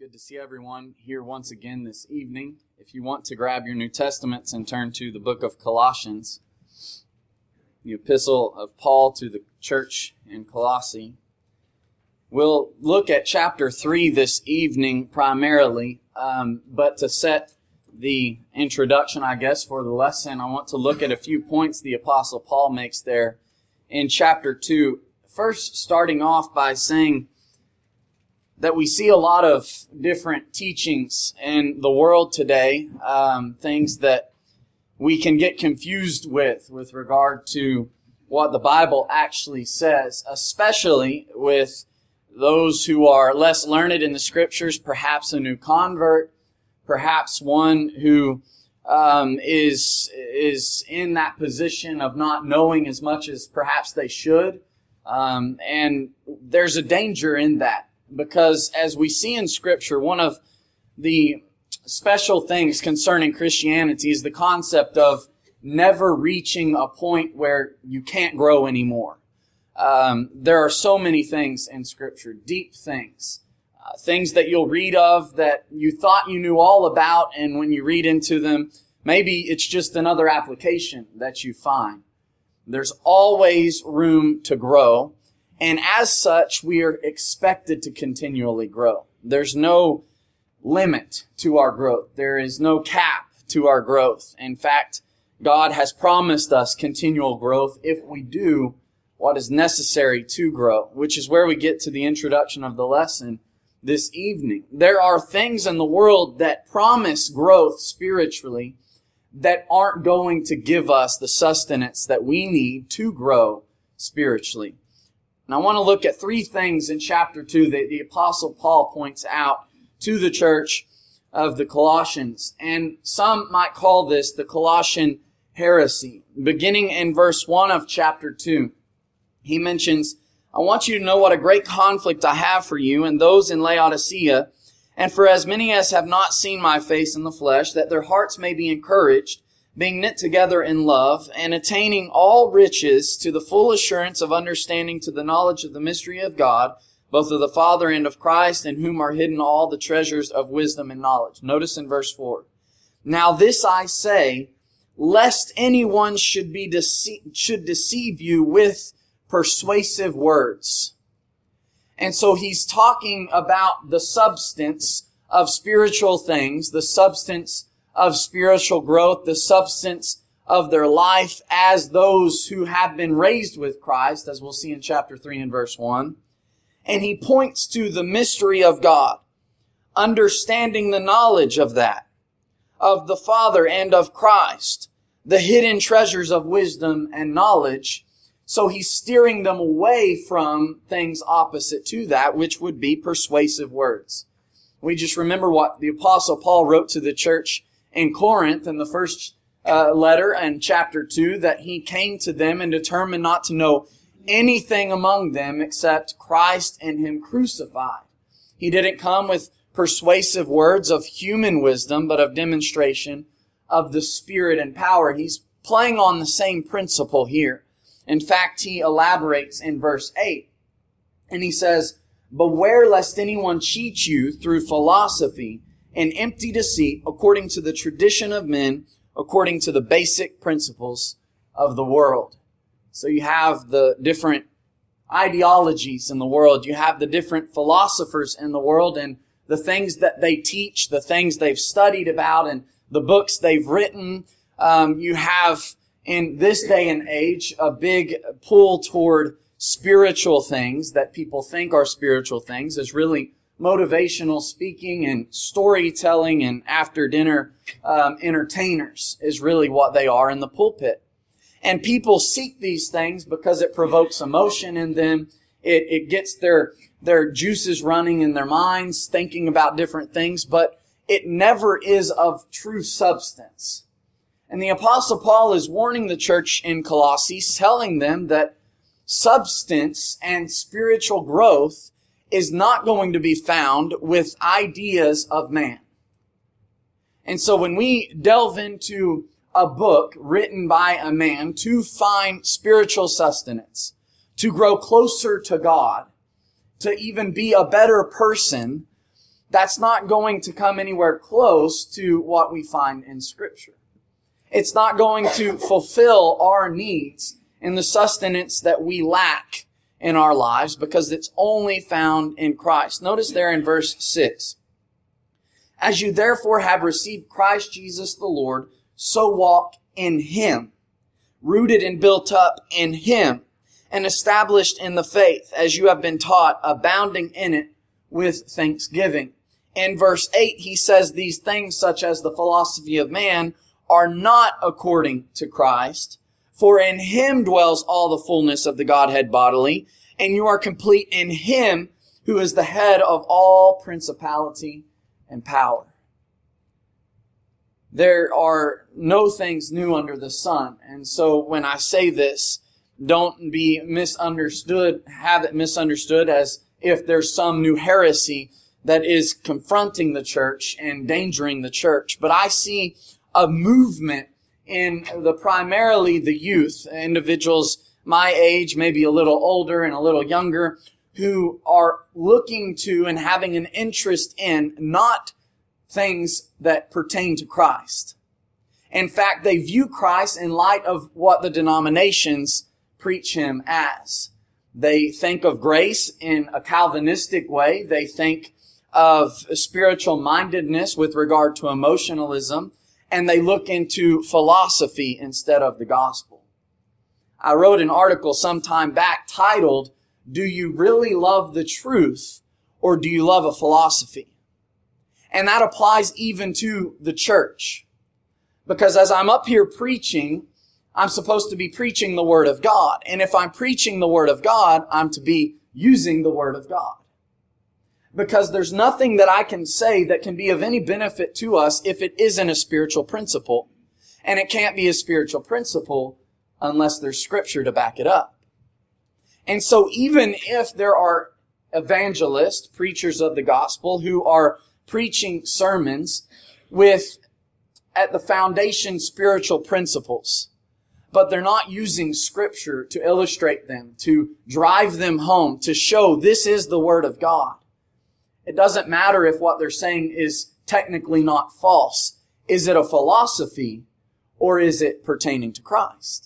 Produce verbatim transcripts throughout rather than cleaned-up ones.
good to see everyone here once again this evening. If you want to grab your New Testaments and turn to the book of Colossians, the epistle of Paul to the church in Colossae. We'll look at chapter three this evening primarily, um, but to set the introduction, I guess, for the lesson, I want to look at a few points the Apostle Paul makes there in chapter two. First, starting off by saying that we see a lot of different teachings in the world today, um, things that we can get confused with with regard to what the Bible actually says, especially with those who are less learned in the Scriptures, perhaps a new convert, perhaps one who um, is is in that position of not knowing as much as perhaps they should. Um, and there's a danger in that. Because as we see in Scripture, one of the special things concerning Christianity is the concept of never reaching a point where you can't grow anymore. Um, there are so many things in Scripture, deep things, uh, things that you'll read of that you thought you knew all about, and when you read into them, maybe it's just another application that you find. There's always room to grow. And as such, we are expected to continually grow. There's no limit to our growth. There is no cap to our growth. In fact, God has promised us continual growth if we do what is necessary to grow, which is where we get to the introduction of the lesson this evening. There are things in the world that promise growth spiritually that aren't going to give us the sustenance that we need to grow spiritually. And I want to look at three things in chapter two that the Apostle Paul points out to the church of the Colossians. And some might call this the Colossian heresy. Beginning in verse one of chapter two, he mentions, I want you to know what a great conflict I have for you and those in Laodicea, and for as many as have not seen my face in the flesh, that their hearts may be encouraged, being knit together in love, and attaining all riches to the full assurance of understanding to the knowledge of the mystery of God, both of the Father and of Christ, in whom are hidden all the treasures of wisdom and knowledge. Notice in verse four. Now this I say, lest anyone should be dece- should deceive you with persuasive words. And so he's talking about the substance of spiritual things, the substance of spiritual growth, the substance of their life as those who have been raised with Christ, as we'll see in chapter three and verse one. And he points to the mystery of God, understanding the knowledge of that, of the Father and of Christ, the hidden treasures of wisdom and knowledge. So he's steering them away from things opposite to that, which would be persuasive words. We just remember what the Apostle Paul wrote to the church in Corinth in the first uh, letter and chapter two, that he came to them and determined not to know anything among them except Christ and Him crucified. He didn't come with persuasive words of human wisdom, but of demonstration of the Spirit and power. He's playing on the same principle here. In fact, he elaborates in verse eight, and he says, beware lest anyone cheat you through philosophy and empty deceit, according to the tradition of men, according to the basic principles of the world. So you have the different ideologies in the world. You have the different philosophers in the world and the things that they teach, the things they've studied about, and the books they've written. Um, you have, in this day and age, a big pull toward spiritual things that people think are spiritual things is really motivational speaking and storytelling and after-dinner um, entertainers is really what they are in the pulpit. And people seek these things because it provokes emotion in them. It, it gets their, their juices running in their minds, thinking about different things, but it never is of true substance. And the Apostle Paul is warning the church in Colossae, telling them that substance and spiritual growth is not going to be found with ideas of man. And so when we delve into a book written by a man to find spiritual sustenance, to grow closer to God, to even be a better person, that's not going to come anywhere close to what we find in Scripture. It's not going to fulfill our needs and the sustenance that we lack in our lives because it's only found in Christ. Notice there in verse six. As you therefore have received Christ Jesus the Lord, so walk in Him, rooted and built up in Him, and established in the faith, as you have been taught, abounding in it with thanksgiving. In verse eight, he says these things, such as the philosophy of man, are not according to Christ. For in Him dwells all the fullness of the Godhead bodily, and you are complete in Him who is the head of all principality and power. There are no things new under the sun. And so when I say this, don't be misunderstood, have it misunderstood as if there's some new heresy that is confronting the church and endangering the church. But I see a movement in the primarily the youth, individuals my age, maybe a little older and a little younger, who are looking to and having an interest in not things that pertain to Christ. In fact, they view Christ in light of what the denominations preach Him as. They think of grace in a Calvinistic way. They think of spiritual mindedness with regard to emotionalism, and they look into philosophy instead of the gospel. I wrote an article some time back titled, "Do you really love the truth, or do you love a philosophy?" And that applies even to the church. Because as I'm up here preaching, I'm supposed to be preaching the Word of God. And if I'm preaching the Word of God, I'm to be using the Word of God. Because there's nothing that I can say that can be of any benefit to us if it isn't a spiritual principle. And it can't be a spiritual principle unless there's Scripture to back it up. And so even if there are evangelists, preachers of the gospel, who are preaching sermons with, at the foundation, spiritual principles, but they're not using Scripture to illustrate them, to drive them home, to show this is the Word of God. It doesn't matter if what they're saying is technically not false. Is it a philosophy or is it pertaining to Christ?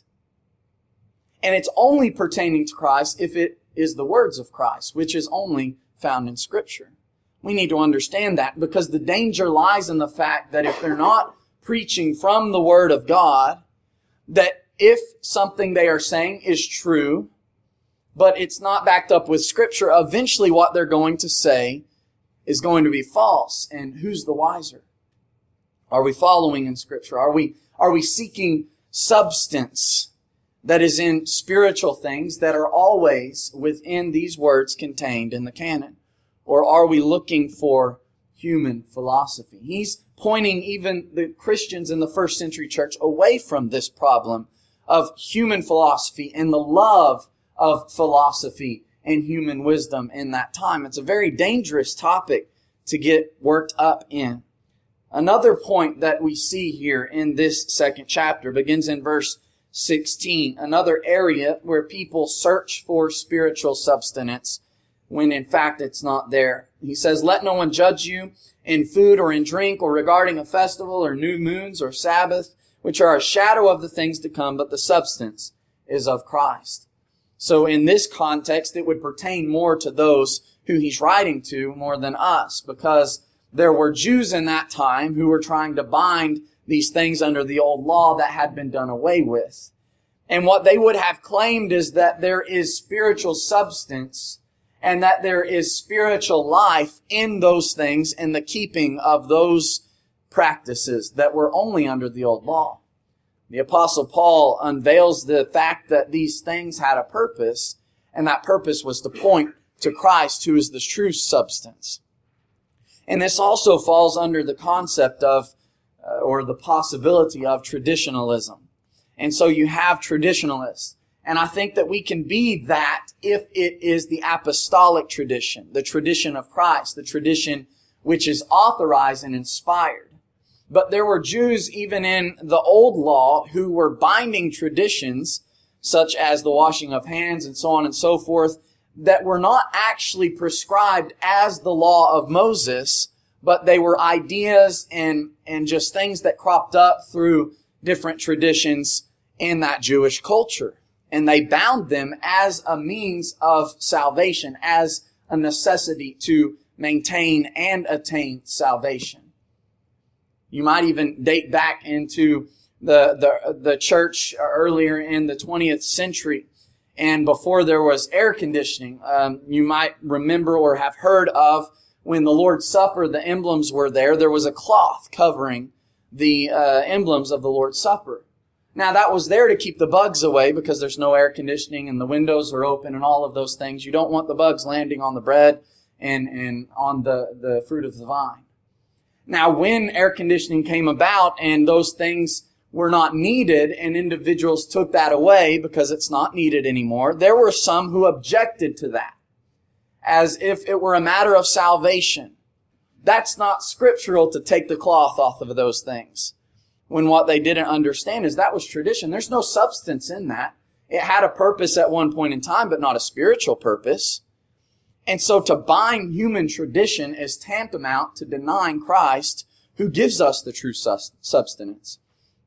And it's only pertaining to Christ if it is the words of Christ, which is only found in Scripture. We need to understand that because the danger lies in the fact that if they're not preaching from the Word of God, that if something they are saying is true, but it's not backed up with Scripture, eventually what they're going to say is going to be false. And who's the wiser? Are we following in Scripture? Are we, are we seeking substance that is in spiritual things that are always within these words contained in the canon? Or are we looking for human philosophy? He's pointing even the Christians in the first century church away from this problem of human philosophy and the love of philosophy and human wisdom in that time. It's a very dangerous topic to get worked up in. Another point that we see here in this second chapter begins in verse sixteen, another area where people search for spiritual substance when in fact it's not there. He says, "Let no one judge you in food or in drink or regarding a festival or new moons or Sabbath, which are a shadow of the things to come, but the substance is of Christ." So in this context, it would pertain more to those who he's writing to more than us, because there were Jews in that time who were trying to bind these things under the old law that had been done away with. And what they would have claimed is that there is spiritual substance and that there is spiritual life in those things and the keeping of those practices that were only under the old law. The Apostle Paul unveils the fact that these things had a purpose, and that purpose was to point to Christ, who is the true substance. And this also falls under the concept of, uh, or the possibility of traditionalism. And so you have traditionalists. And I think that we can be that if it is the apostolic tradition, the tradition of Christ, the tradition which is authorized and inspired. But there were Jews even in the old law who were binding traditions, such as the washing of hands and so on and so forth, that were not actually prescribed as the law of Moses, but they were ideas and, and just things that cropped up through different traditions in that Jewish culture. And they bound them as a means of salvation, as a necessity to maintain and attain salvation. You might even date back into the, the, the church earlier in the twentieth century. And before there was air conditioning, um, you might remember or have heard of when the Lord's Supper, the emblems were there, there was a cloth covering the uh, emblems of the Lord's Supper. Now, that was there to keep the bugs away because there's no air conditioning and the windows are open and all of those things. You don't want the bugs landing on the bread and, and on the, the fruit of the vine. Now, when air conditioning came about and those things were not needed and individuals took that away because it's not needed anymore, there were some who objected to that as if it were a matter of salvation. That's not scriptural to take the cloth off of those things. When what they didn't understand is that was tradition. There's no substance in that. It had a purpose at one point in time, but not a spiritual purpose. And so to bind human tradition is tantamount to denying Christ, who gives us the true substance.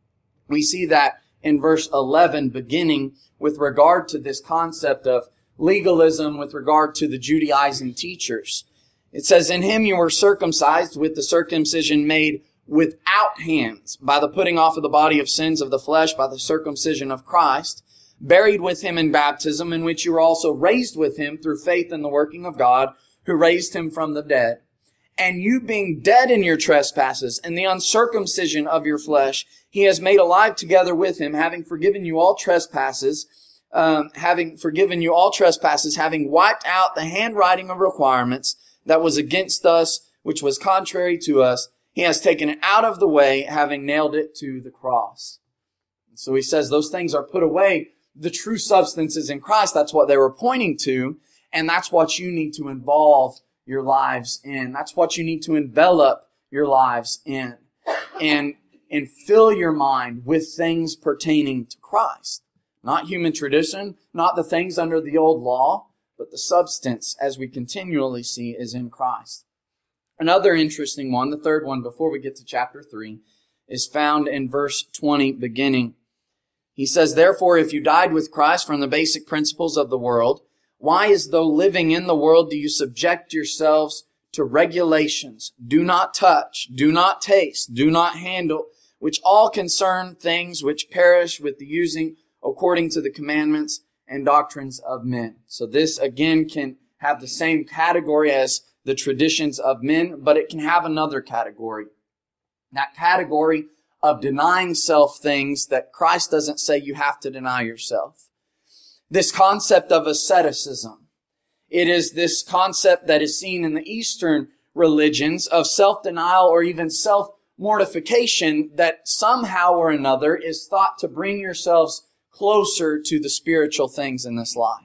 We see that in verse eleven, beginning with regard to this concept of legalism with regard to the Judaizing teachers. It says, "In him you were circumcised with the circumcision made without hands, by the putting off of the body of sins of the flesh, by the circumcision of Christ, buried with him in baptism, in which you were also raised with him through faith in the working of God, who raised him from the dead. And you being dead in your trespasses and the uncircumcision of your flesh, he has made alive together with him, having forgiven you all trespasses, um, having forgiven you all trespasses, having wiped out the handwriting of requirements that was against us, which was contrary to us. He has taken it out of the way, having nailed it to the cross." So he says those things are put away. The true substance is in Christ. That's what they were pointing to. And that's what you need to involve your lives in. That's what you need to envelop your lives in. And, and fill your mind with things pertaining to Christ. Not human tradition, not the things under the old law, but the substance, as we continually see, is in Christ. Another interesting one, the third one before we get to chapter three, is found in verse twenty beginning. He says, "Therefore, if you died with Christ from the basic principles of the world, why, as though living in the world, do you subject yourselves to regulations? Do not touch, do not taste, do not handle, which all concern things which perish with the using according to the commandments and doctrines of men." So this again can have the same category as the traditions of men, but it can have another category. That category of denying self things that Christ doesn't say you have to deny yourself. This concept of asceticism. It is this concept that is seen in the Eastern religions of self-denial or even self-mortification that somehow or another is thought to bring yourselves closer to the spiritual things in this life.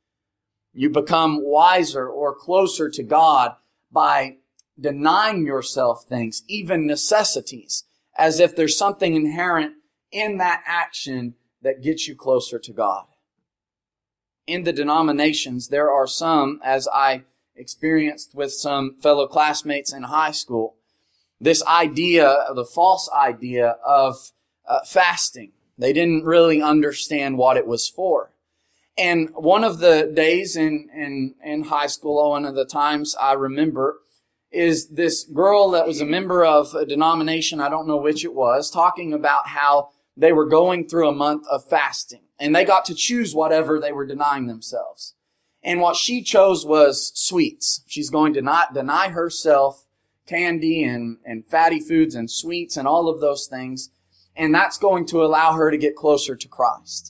You become wiser or closer to God by denying yourself things, even necessities, as if there's something inherent in that action that gets you closer to God. In the denominations, there are some, as I experienced with some fellow classmates in high school, this idea, the false idea of uh, fasting. They didn't really understand what it was for. And one of the days in, in, in high school, one of the times I remember, is this girl that was a member of a denomination, I don't know which it was, talking about how they were going through a month of fasting. And they got to choose whatever they were denying themselves. And what she chose was sweets. She's going to not deny herself candy and, and fatty foods and sweets and all of those things. And that's going to allow her to get closer to Christ.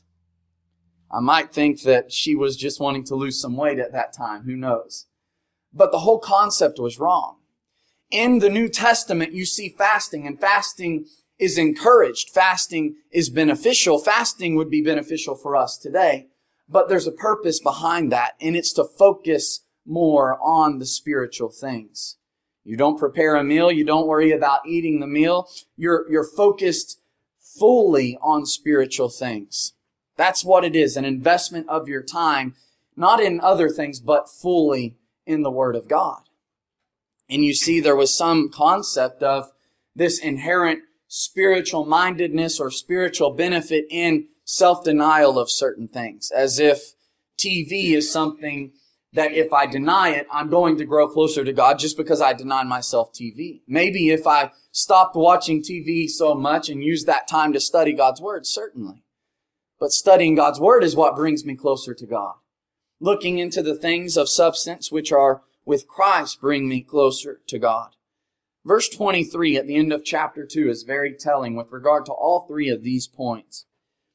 I might think that she was just wanting to lose some weight at that time. Who knows? But the whole concept was wrong. In the New Testament, you see fasting, and fasting is encouraged. Fasting is beneficial. Fasting would be beneficial for us today. But there's a purpose behind that, and it's to focus more on the spiritual things. You don't prepare a meal. You don't worry about eating the meal. You're, you're focused fully on spiritual things. That's what it is, an investment of your time, not in other things, but fully in the Word of God. And you see there was some concept of this inherent spiritual mindedness or spiritual benefit in self-denial of certain things, as if T V is something that if I deny it, I'm going to grow closer to God just because I deny myself T V. Maybe if I stopped watching T V so much and used that time to study God's Word, certainly. But studying God's Word is what brings me closer to God. Looking into the things of substance which are with Christ bring me closer to God. Verse twenty-three at the end of chapter two is very telling with regard to all three of these points.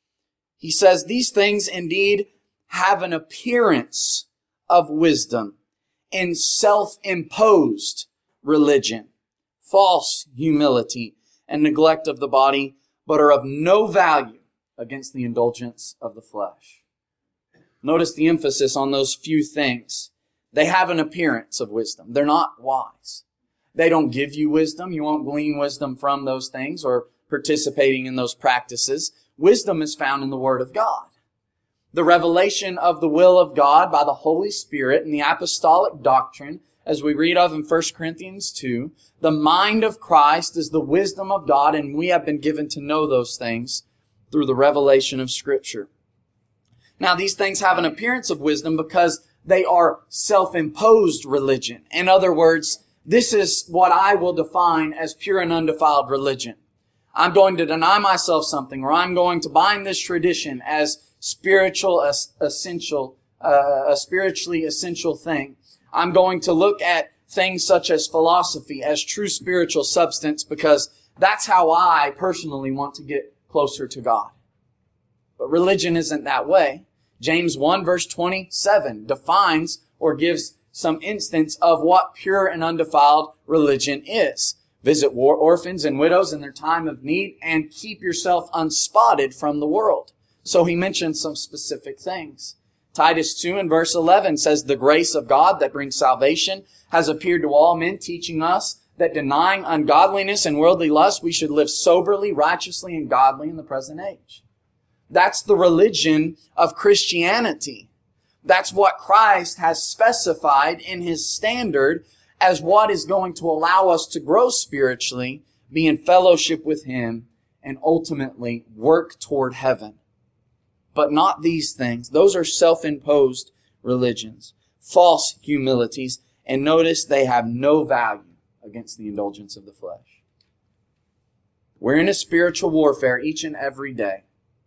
He says, these things indeed have an appearance of wisdom and self-imposed religion, false humility and neglect of the body, but are of no value against the indulgence of the flesh. Notice the emphasis on those few things. They have an appearance of wisdom. They're not wise. They don't give you wisdom. You won't glean wisdom from those things or participating in those practices. Wisdom is found in the Word of God. The revelation of the will of God by the Holy Spirit and the apostolic doctrine, as we read of in First Corinthians two, the mind of Christ is the wisdom of God, and we have been given to know those things through the revelation of Scripture. Now, these things have an appearance of wisdom because they are self-imposed religion. In other words, this is what I will define as pure and undefiled religion. I'm going to deny myself something, or I'm going to bind this tradition as spiritual, essential, uh, a spiritually essential thing. I'm going to look at things such as philosophy as true spiritual substance because that's how I personally want to get closer to God. But religion isn't that way. James one verse twenty-seven defines or gives some instance of what pure and undefiled religion is. Visit war orphans and widows in their time of need and keep yourself unspotted from the world. So he mentions some specific things. Titus two and verse eleven says, the grace of God that brings salvation has appeared to all men, teaching us that denying ungodliness and worldly lust, we should live soberly, righteously, and godly in the present age. That's the religion of Christianity. That's what Christ has specified in His standard as what is going to allow us to grow spiritually, be in fellowship with Him, and ultimately work toward heaven. But not these things. Those are self-imposed religions, false humilities, and notice they have no value against the indulgence of the flesh. We're in a spiritual warfare each and every day.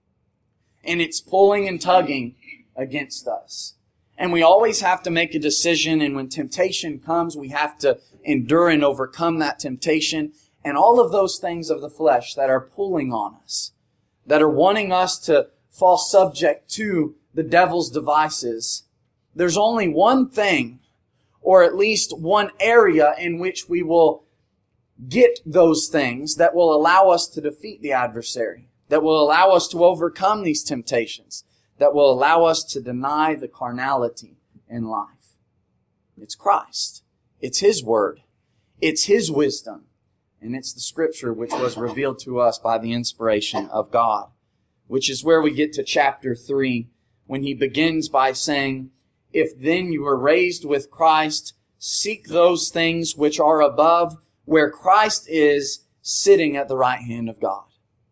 And it's pulling and tugging against us. And we always have to make a decision, and when temptation comes, we have to endure and overcome that temptation. And all of those things of the flesh that are pulling on us, that are wanting us to fall subject to the devil's devices, there's only one thing, or at least one area in which we will get those things that will allow us to defeat the adversary, that will allow us to overcome these temptations, that will allow us to deny the carnality in life. It's Christ. It's His Word. It's His wisdom. And it's the Scripture which was revealed to us by the inspiration of God, which is where we get to chapter three, when he begins by saying, if then you were raised with Christ, seek those things which are above, where Christ is sitting at the right hand of God.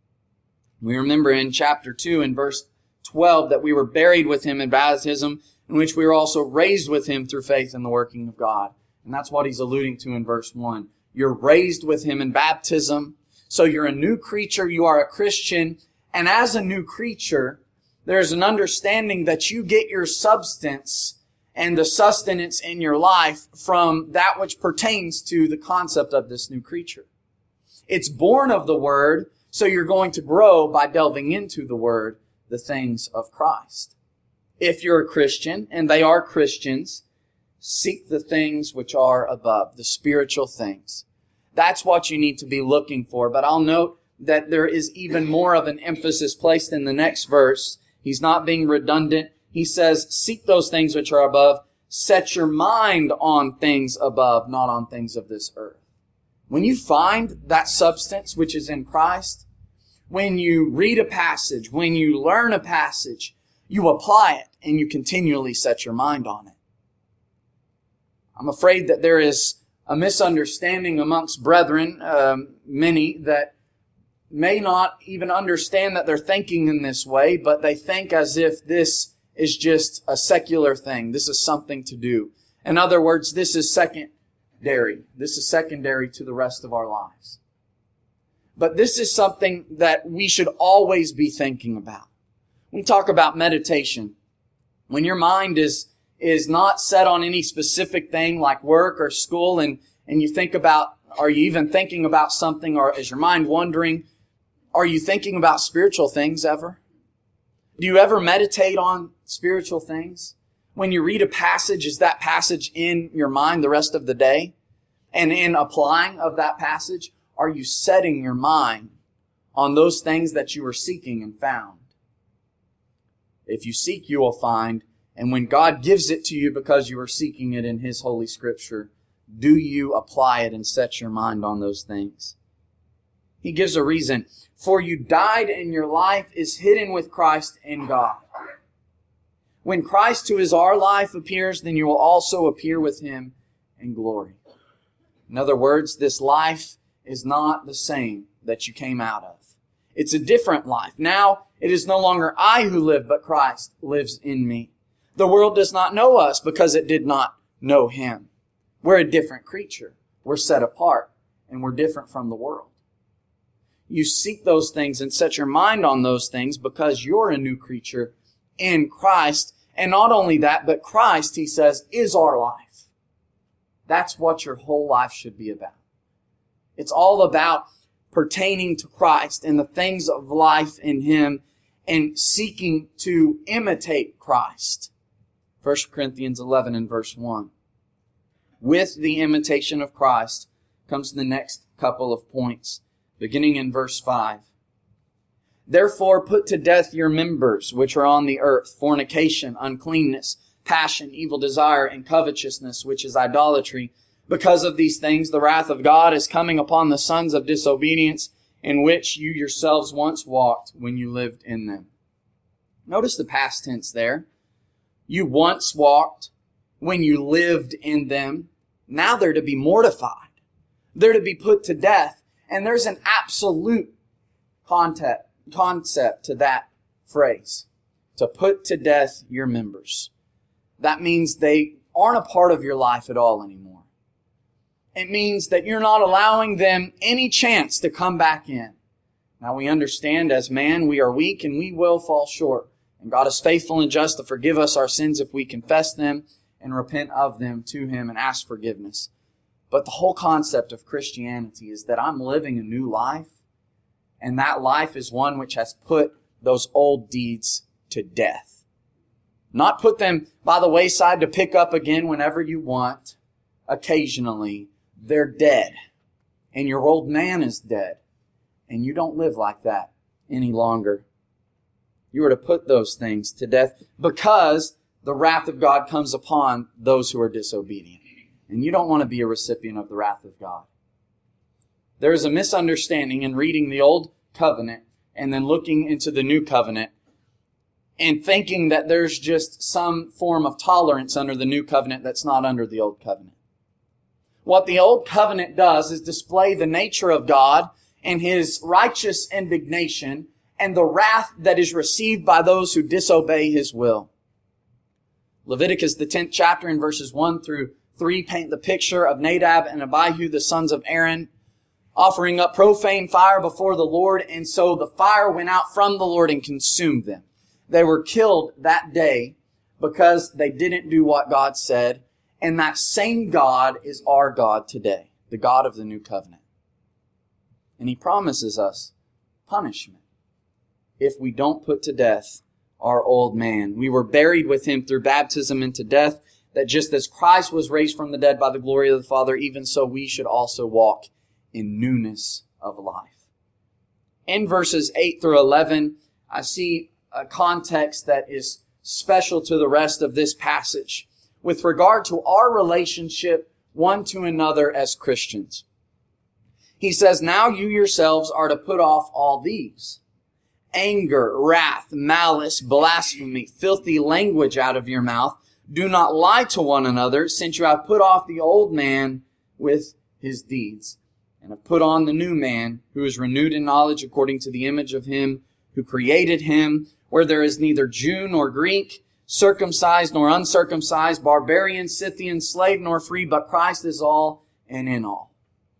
We remember in chapter two and verse twelve that we were buried with Him in baptism, in which we were also raised with Him through faith in the working of God. And that's what he's alluding to in verse one. You're raised with Him in baptism, so you're a new creature, you are a Christian, and as a new creature, there's an understanding that you get your substance and the sustenance in your life from that which pertains to the concept of this new creature. It's born of the Word, so you're going to grow by delving into the Word, the things of Christ. If you're a Christian, and they are Christians, seek the things which are above, the spiritual things. That's what you need to be looking for. But I'll note that there is even more of an emphasis placed in the next verse. He's not being redundant. He says, seek those things which are above. Set your mind on things above, not on things of this earth. When you find that substance which is in Christ, when you read a passage, when you learn a passage, you apply it and you continually set your mind on it. I'm afraid that there is a misunderstanding amongst brethren, um, many that may not even understand that they're thinking in this way, but they think as if this is just a secular thing. This is something to do. In other words, this is secondary. This is secondary to the rest of our lives. But this is something that we should always be thinking about. We talk about meditation. When your mind is is not set on any specific thing like work or school, and, and you think about, are you even thinking about something, or is your mind wandering? Are you thinking about spiritual things ever? Do you ever meditate on spiritual things? When you read a passage, is that passage in your mind the rest of the day? And in applying of that passage, are you setting your mind on those things that you are seeking and found? If you seek, you will find. And when God gives it to you because you are seeking it in His Holy Scripture, do you apply it and set your mind on those things? He gives a reason. For you died, and your life is hidden with Christ in God. When Christ, who is our life, appears, then you will also appear with Him in glory. In other words, this life is not the same that you came out of. It's a different life. Now it is no longer I who live, but Christ lives in me. The world does not know us because it did not know Him. We're a different creature. We're set apart, and we're different from the world. You seek those things and set your mind on those things because you're a new creature in Christ. And not only that, but Christ, he says, is our life. That's what your whole life should be about. It's all about pertaining to Christ and the things of life in Him and seeking to imitate Christ. First Corinthians eleven and verse one. With the imitation of Christ comes the next couple of points, beginning in verse five. Therefore put to death your members which are on the earth, fornication, uncleanness, passion, evil desire, and covetousness, which is idolatry. Because of these things the wrath of God is coming upon the sons of disobedience, in which you yourselves once walked when you lived in them. Notice the past tense there. You once walked when you lived in them. Now they're to be mortified. They're to be put to death. And there's an absolute concept, concept to that phrase. To put to death your members. That means they aren't a part of your life at all anymore. It means that you're not allowing them any chance to come back in. Now we understand as man we are weak and we will fall short. And God is faithful and just to forgive us our sins if we confess them and repent of them to Him and ask forgiveness. But the whole concept of Christianity is that I'm living a new life, and that life is one which has put those old deeds to death. Not put them by the wayside to pick up again whenever you want, occasionally. They're dead. And your old man is dead. And you don't live like that any longer. You are to put those things to death because the wrath of God comes upon those who are disobedient. And you don't want to be a recipient of the wrath of God. There is a misunderstanding in reading the Old Covenant and then looking into the New Covenant and thinking that there's just some form of tolerance under the New Covenant that's not under the Old Covenant. What the Old Covenant does is display the nature of God and His righteous indignation and the wrath that is received by those who disobey His will. Leviticus, the tenth chapter, in verses one through three, paint the picture of Nadab and Abihu, the sons of Aaron, offering up profane fire before the Lord, and so the fire went out from the Lord and consumed them. They were killed that day because they didn't do what God said, and that same God is our God today, the God of the New Covenant. And He promises us punishment if we don't put to death our old man. We were buried with Him through baptism into death, that just as Christ was raised from the dead by the glory of the Father, even so we should also walk in newness of life. In verses eight through eleven, I see a context that is special to the rest of this passage with regard to our relationship one to another as Christians. He says, now you yourselves are to put off all these: anger, wrath, malice, blasphemy, filthy language out of your mouth. Do not lie to one another, since you have put off the old man with his deeds, and have put on the new man, who is renewed in knowledge according to the image of him who created him, where there is neither Jew nor Greek, circumcised nor uncircumcised, barbarian, Scythian, slave nor free, but Christ is all and in all.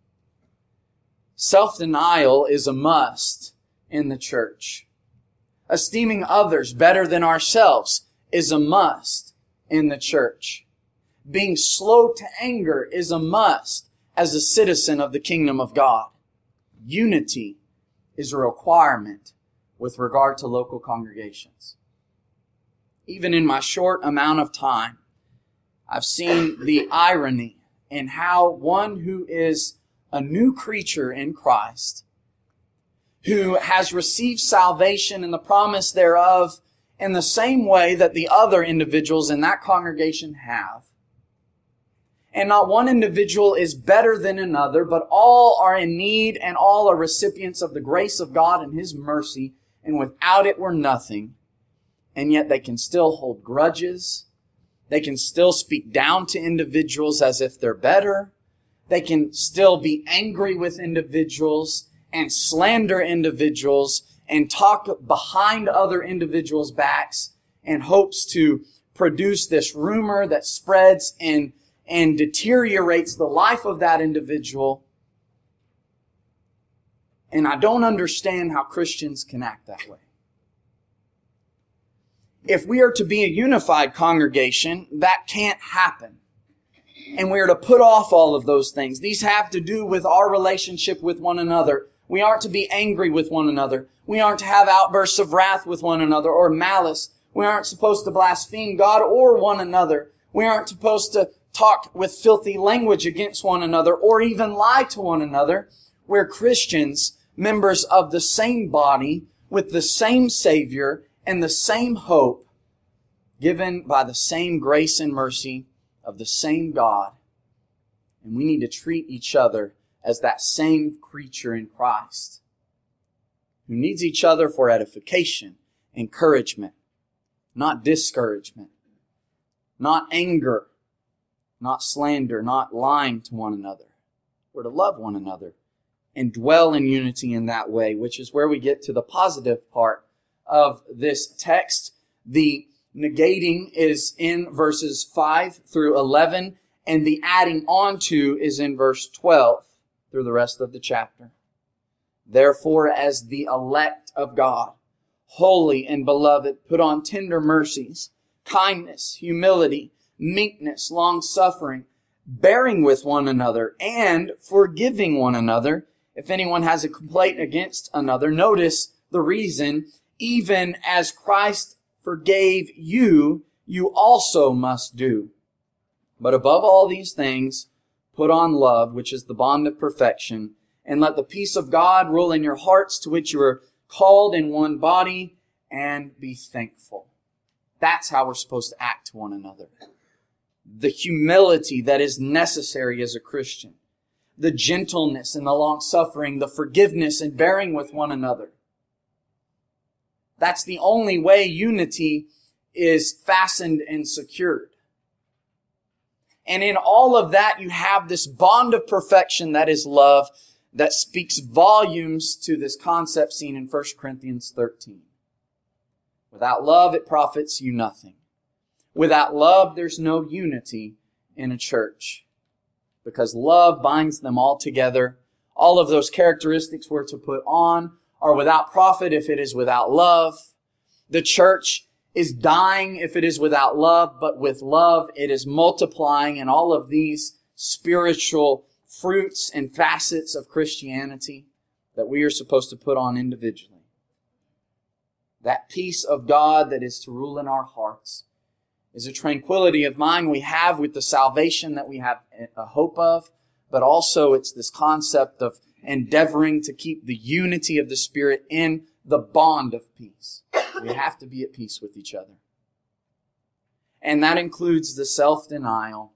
Self-denial is a must in the church. Esteeming others better than ourselves is a must in the church. Being slow to anger is a must as a citizen of the kingdom of God. Unity is a requirement with regard to local congregations. Even in my short amount of time, I've seen the irony in how one who is a new creature in Christ, who has received salvation and the promise thereof in the same way that the other individuals in that congregation have, and not one individual is better than another, but all are in need and all are recipients of the grace of God and His mercy, and without it we're nothing. And yet they can still hold grudges. They can still speak down to individuals as if they're better. They can still be angry with individuals and slander individuals and talk behind other individuals' backs in hopes to produce this rumor that spreads and and deteriorates the life of that individual. And I don't understand how Christians can act that way. If we are to be a unified congregation, that can't happen. And we are to put off all of those things. These have to do with our relationship with one another. We aren't to be angry with one another. We aren't to have outbursts of wrath with one another or malice. We aren't supposed to blaspheme God or one another. We aren't supposed to talk with filthy language against one another or even lie to one another. We're Christians, members of the same body, with the same Savior and the same hope, given by the same grace and mercy of the same God. And we need to treat each other as that same creature in Christ, who needs each other for edification, encouragement, not discouragement, not anger, not slander, not lying to one another. We're to love one another and dwell in unity in that way, which is where we get to the positive part of this text. The negating is in verses five through eleven, and the adding on to is in verse twelve through the rest of the chapter. Therefore, as the elect of God, holy and beloved, put on tender mercies, kindness, humility, meekness, long-suffering, bearing with one another, and forgiving one another. If anyone has a complaint against another, notice the reason, even as Christ forgave you, you also must do. But above all these things, put on love, which is the bond of perfection, and let the peace of God rule in your hearts, to which you are called in one body, and be thankful. That's how we're supposed to act to one another. The humility that is necessary as a Christian, the gentleness and the long-suffering, the forgiveness and bearing with one another. That's the only way unity is fastened and secured. And in all of that, you have this bond of perfection that is love, that speaks volumes to this concept seen in First Corinthians thirteen. Without love, it profits you nothing. Without love, there's no unity in a church, because love binds them all together. All of those characteristics we're to put on are without profit if it is without love. The church is dying if it is without love, but with love it is multiplying, and all of these spiritual fruits and facets of Christianity that we are supposed to put on individually. That peace of God that is to rule in our hearts is a tranquility of mind we have with the salvation that we have a hope of, but also it's this concept of endeavoring to keep the unity of the Spirit in the bond of peace. We have to be at peace with each other. And that includes the self-denial.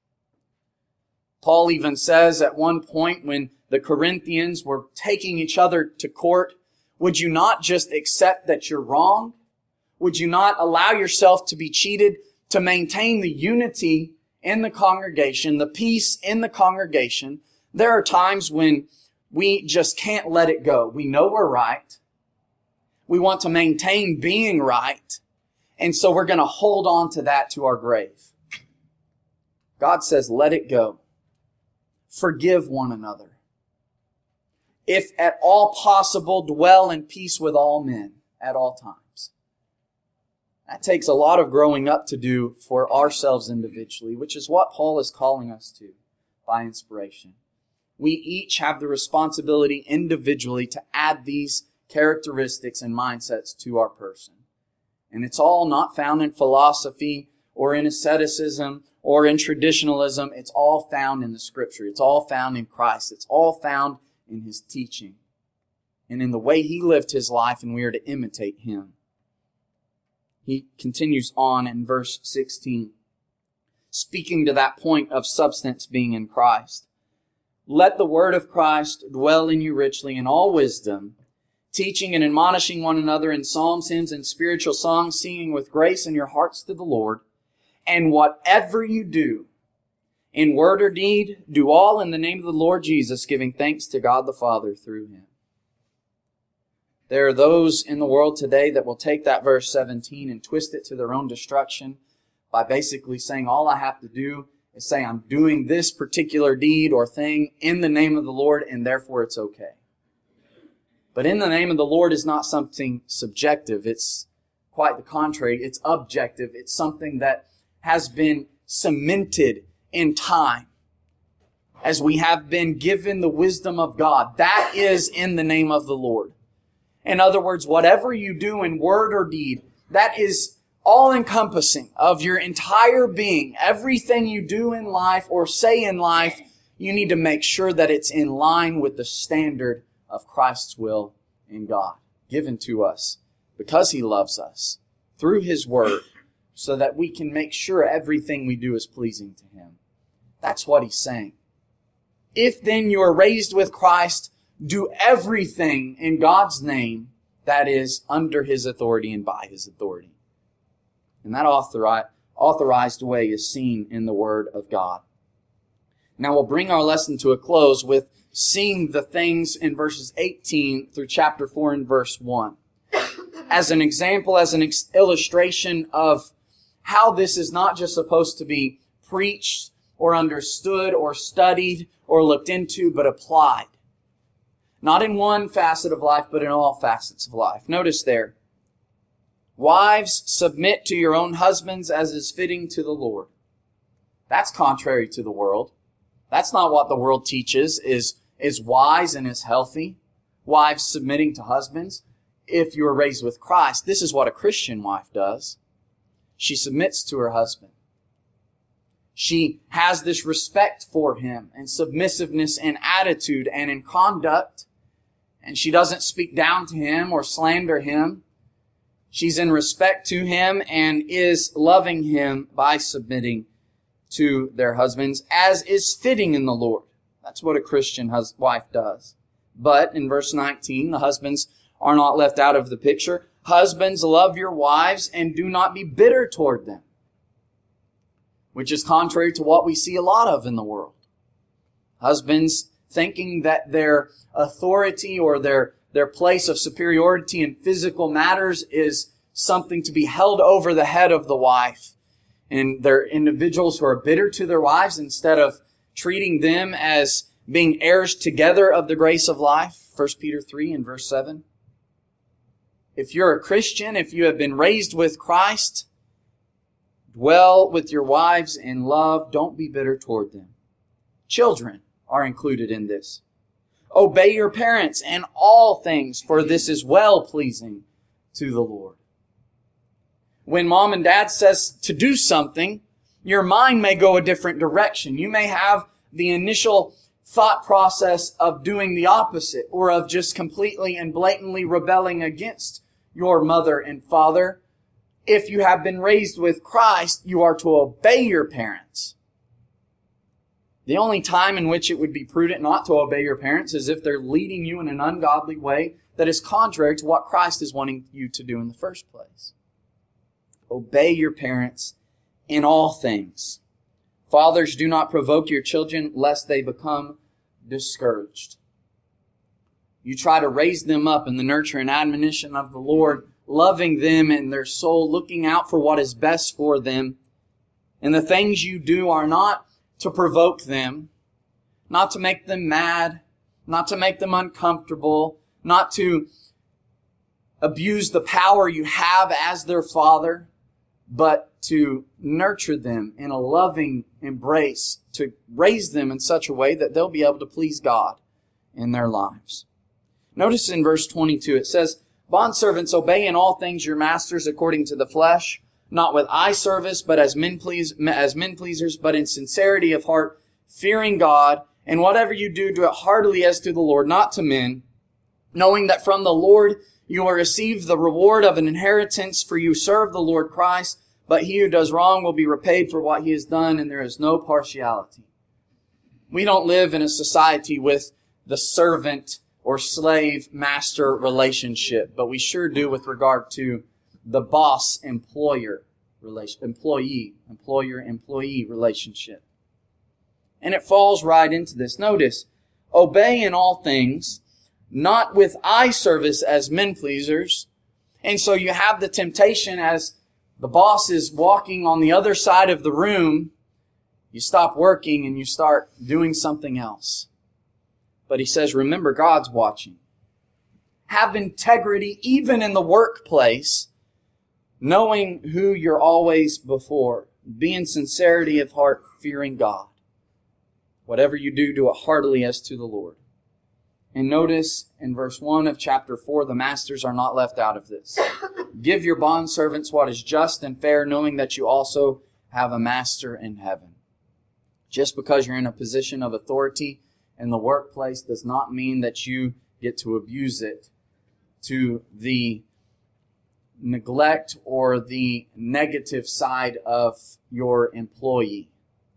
Paul even says at one point when the Corinthians were taking each other to court, would you not just accept that you're wrong? Would you not allow yourself to be cheated to maintain the unity in the congregation, the peace in the congregation, there are times when we just can't let it go. We know we're right. We want to maintain being right. And so we're going to hold on to that to our grave. God says, let it go. Forgive one another. If at all possible, dwell in peace with all men at all times. That takes a lot of growing up to do for ourselves individually, which is what Paul is calling us to by inspiration. We each have the responsibility individually to add these characteristics and mindsets to our person. And it's all not found in philosophy or in asceticism or in traditionalism. It's all found in the Scripture. It's all found in Christ. It's all found in His teaching and in the way He lived His life, and we are to imitate Him. He continues on in verse sixteen, speaking to that point of substance being in Christ. Let the word of Christ dwell in you richly in all wisdom, teaching and admonishing one another in psalms, hymns, and spiritual songs, singing with grace in your hearts to the Lord. And whatever you do, in word or deed, do all in the name of the Lord Jesus, giving thanks to God the Father through Him. There are those in the world today that will take that verse seventeen and twist it to their own destruction by basically saying all I have to do is say I'm doing this particular deed or thing in the name of the Lord, and therefore it's okay. But in the name of the Lord is not something subjective. It's quite the contrary. It's objective. It's something that has been cemented in time as we have been given the wisdom of God. That is in the name of the Lord. In other words, whatever you do in word or deed, that is all-encompassing of your entire being. Everything you do in life or say in life, you need to make sure that it's in line with the standard of Christ's will in God, given to us because He loves us through His Word, so that we can make sure everything we do is pleasing to Him. That's what He's saying. If then you are raised with Christ, do everything in God's name that is under His authority and by His authority. And that authorized way is seen in the Word of God. Now we'll bring our lesson to a close with seeing the things in verses eighteen through chapter four and verse one. As an example, as an ex- illustration of how this is not just supposed to be preached or understood or studied or looked into, but applied. Not in one facet of life, but in all facets of life. Notice there, wives, submit to your own husbands as is fitting to the Lord. That's contrary to the world. That's not what the world teaches is, is wise and is healthy. Wives submitting to husbands. If you are raised with Christ, this is what a Christian wife does. She submits to her husband. She has this respect for him and submissiveness in attitude and in conduct. And she doesn't speak down to him or slander him. She's in respect to him and is loving him by submitting to their husbands, as is fitting in the Lord. That's what a Christian hus- wife does. But in verse nineteen, the husbands are not left out of the picture. Husbands, love your wives and do not be bitter toward them, which is contrary to what we see a lot of in the world. Husbands thinking that their authority or their, their place of superiority in physical matters is something to be held over the head of the wife. And they're individuals who are bitter to their wives instead of treating them as being heirs together of the grace of life. First Peter three and verse seven. If you're a Christian, if you have been raised with Christ, dwell with your wives in love. Don't be bitter toward them. Children are included in this. Obey your parents in all things, for this is well-pleasing to the Lord. When mom and dad says to do something, your mind may go a different direction. You may have the initial thought process of doing the opposite or of just completely and blatantly rebelling against your mother and father. If you have been raised with Christ, you are to obey your parents. The only time in which it would be prudent not to obey your parents is if they're leading you in an ungodly way that is contrary to what Christ is wanting you to do in the first place. Obey your parents in all things, Fathers, do not provoke your children, lest they become discouraged. You try to raise them up in the nurture and admonition of the Lord, loving them in their soul, looking out for what is best for them. And the things you do are not to provoke them, not to make them mad, not to make them uncomfortable, not to abuse the power you have as their father, but to nurture them in a loving embrace, to raise them in such a way that they'll be able to please God in their lives. Notice in verse twenty-two, it says, Bondservants, obey in all things your masters according to the flesh, not with eye service, but as men please, as men pleasers, but in sincerity of heart, fearing God. And whatever you do, do it heartily as to the Lord, not to men, knowing that from the Lord you will receive the reward of an inheritance, for you serve the Lord Christ. But he who does wrong will be repaid for what he has done, and there is no partiality. We don't live in a society with the servant or slave-master relationship, but we sure do with regard to the boss-employer relation, employee, employer-employee relationship. And it falls right into this. Notice, obey in all things, not with eye service as men pleasers. And so you have the temptation as the boss is walking on the other side of the room, you stop working and you start doing something else. But he says, remember, God's watching. Have integrity even in the workplace, knowing who you're always before. Be in sincerity of heart, fearing God. Whatever you do, do it heartily as to the Lord. And notice in verse one of chapter four, the masters are not left out of this. Give your bondservants what is just and fair, knowing that you also have a master in heaven. Just because you're in a position of authority in the workplace does not mean that you get to abuse it to the neglect or the negative side of your employee.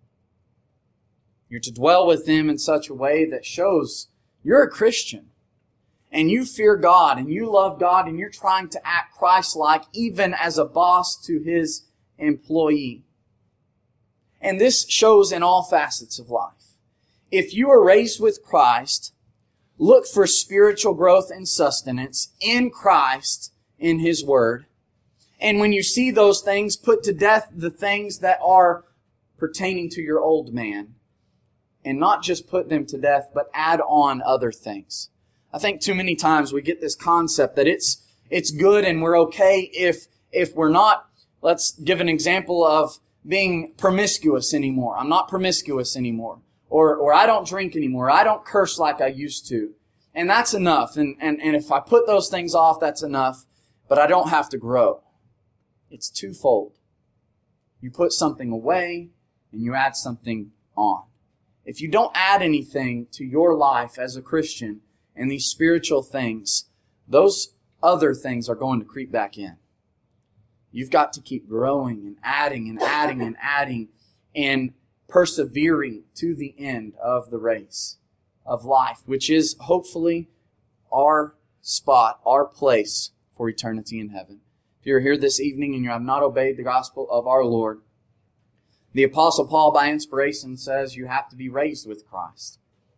You're to dwell with them in such a way that shows you're a Christian and you fear God and you love God and you're trying to act Christ-like even as a boss to his employee. And this shows in all facets of life. If you are raised with Christ, look for spiritual growth and sustenance in Christ, in His Word. And when you see those things, put to death the things that are pertaining to your old man. And not just put them to death, but add on other things. I think too many times we get this concept that it's it's good and we're okay if if we're not, let's give an example of being promiscuous anymore. I'm not promiscuous anymore. Or or I don't drink anymore. I don't curse like I used to. And that's enough. And, and, and if I put those things off, that's enough. But I don't have to grow. It's twofold. You put something away and you add something on. If you don't add anything to your life as a Christian and these spiritual things, those other things are going to creep back in. You've got to keep growing and adding and adding and adding and persevering to the end of the race of life, which is hopefully our spot, our place for eternity in heaven. If you're here this evening and you have not obeyed the gospel of our Lord, the Apostle Paul, by inspiration, says you have to be raised with Christ.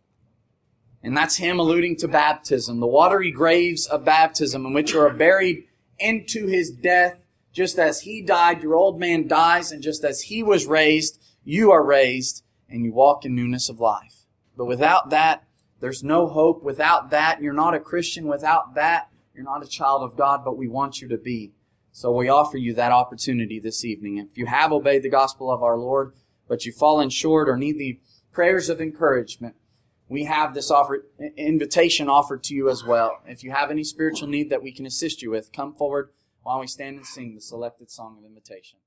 And that's him alluding to baptism, the watery graves of baptism in which you are buried into His death. Just as He died, your old man dies, and just as He was raised, you are raised, and you walk in newness of life. But without that, there's no hope. Without that, you're not a Christian. Without that, you're not a child of God, but we want you to be. So we offer you that opportunity this evening. If you have obeyed the gospel of our Lord, but you've fallen short or need the prayers of encouragement, we have this offer, invitation offered to you as well. If you have any spiritual need that we can assist you with, come forward while we stand and sing the selected song of invitation.